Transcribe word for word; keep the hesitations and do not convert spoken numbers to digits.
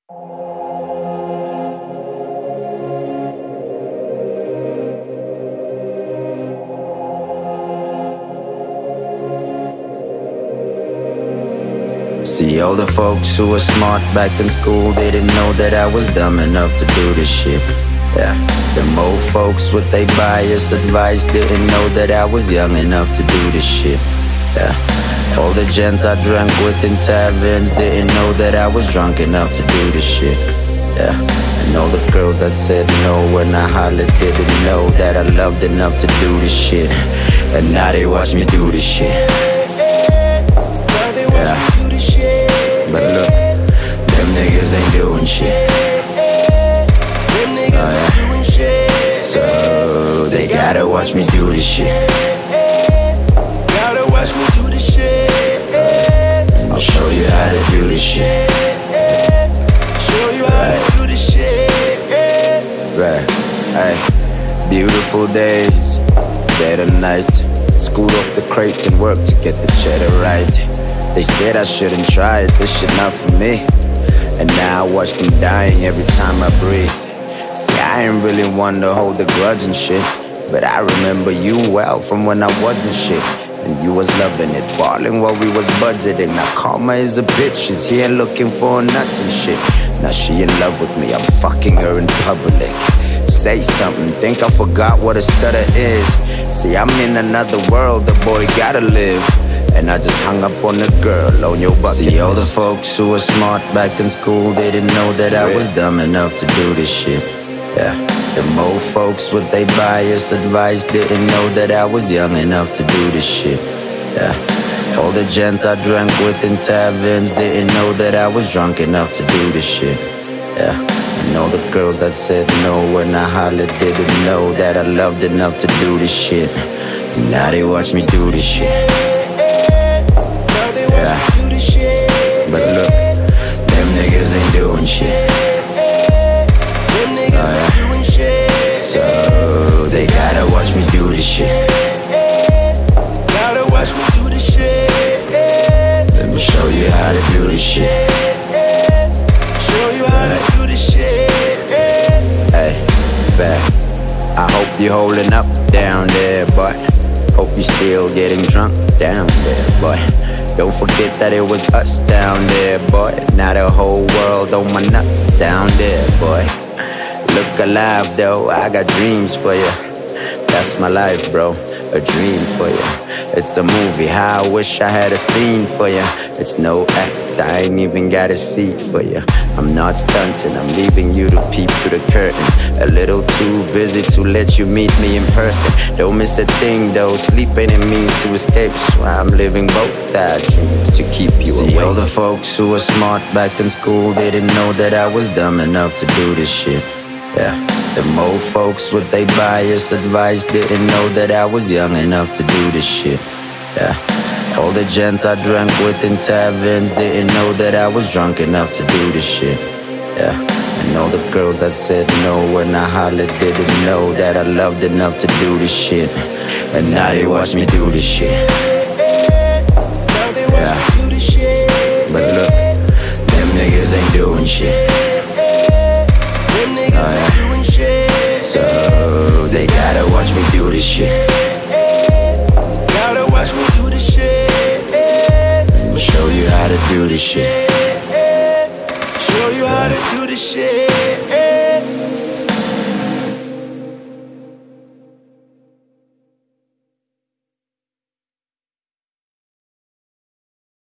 See, all the folks who were smart back in school, they didn't know that I was dumb enough to do this shit. Yeah, the old folks with their biased advice didn't know that I was young enough to do this shit. Yeah, all the gents I drank with in taverns didn't know that I was drunk enough to do this shit. Yeah, and all the girls that said no when I hollered didn't know that I loved enough to do this shit. And now they watch me do this shit. Yeah, but look, them niggas ain't doing shit. Oh, yeah. So they gotta watch me do this shit. Gotta watch me do this shit. I'll show you how to do this shit. Show you how to do this shit. Right, hey, beautiful days, better nights. School off the crate and work to get the cheddar right. They said I shouldn't try it, this shit not for me. And now I watch them dying every time I breathe. See, I ain't really one to hold a grudge and shit, but I remember you well from when I wasn't shit. And you was loving it, balling while we was budgeting. Now karma is a bitch, she's here looking for nuts and shit. Now she in love with me, I'm fucking her in public. Say something, think I forgot what a stutter is. See, I'm in another world, the boy gotta live. And I just hung up on the girl on your bucket. See, all the folks who were smart back in school, they didn't know that I was dumb enough to do this shit. Yeah, the old folks with their biased advice didn't know that I was young enough to do this shit. Yeah, all the gents I drank with in taverns didn't know that I was drunk enough to do this shit. Yeah, and all the girls that said no when I hollered didn't know that I loved enough to do this shit. Now they watch me do this shit. Yeah, but look, them niggas ain't doing shit. Oh, yeah. So they gotta watch me do this shit. Gotta watch me do this shit. Let me show you how to do this shit. Show you how to do this shit. Hey, back. I hope you're holding up down there, boy. Hope you still getting drunk down there, boy. Don't forget that it was us down there, boy. Now the whole world on my nuts down there, boy. Look alive though, I got dreams for ya. That's my life, bro, a dream for ya. It's a movie, how I wish I had a scene for ya. It's no act, I ain't even got a seat for ya. I'm not stunting, I'm leaving you to peep through the curtain. A little too busy to let you meet me in person. Don't miss a thing though, sleep ain't a means to escape. So I'm living both our dreams to keep you away. See, all the folks who were smart back in school, they didn't know that I was dumb enough to do this shit. Yeah, the old folks with their biased advice didn't know that I was young enough to do this shit. Yeah, all the gents I drank with in taverns didn't know that I was drunk enough to do this shit. Yeah, and all the girls that said no when I hollered didn't know that I loved enough to do this shit. And now they watch me do this shit. Yeah, but look, them niggas ain't doing shit. Oh, yeah. So they gotta watch me do this shit. Gotta watch me do this shit. Let me show you how to do this shit. Show you how to do this shit.